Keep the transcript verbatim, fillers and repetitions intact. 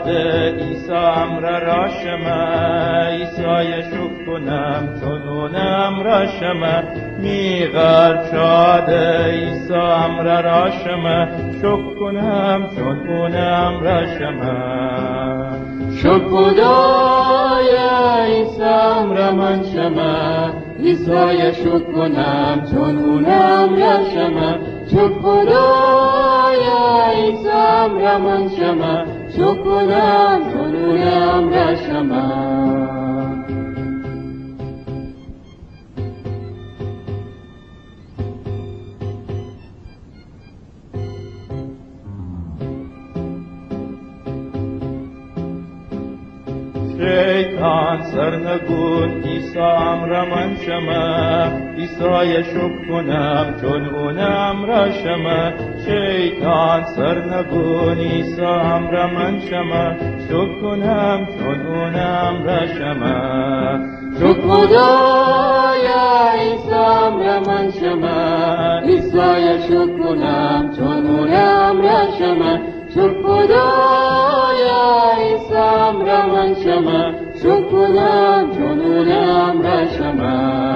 عیسی امر را شما عیسی شکر کنم چون امر شما میغر شاد عیسی امر را شما شکر کنم چون امر شما شکر خدای عیسی امر من شما عیسی شکر کنم چون امر شما شکر خدای عیسی امر من شما شکر کنم چون امر شما شیطان سرنگون عیسی امر من شما عیسی شکر کنم چون اون امر شما شیطان سرنگون عیسی امر من شما شکر کنم چون اون امر شما شکر خدای عیسی امر من شما عیسی شکر کنم چون اون امر شما شکر خدای عیسی امر من شما شکر کنم چون امر شما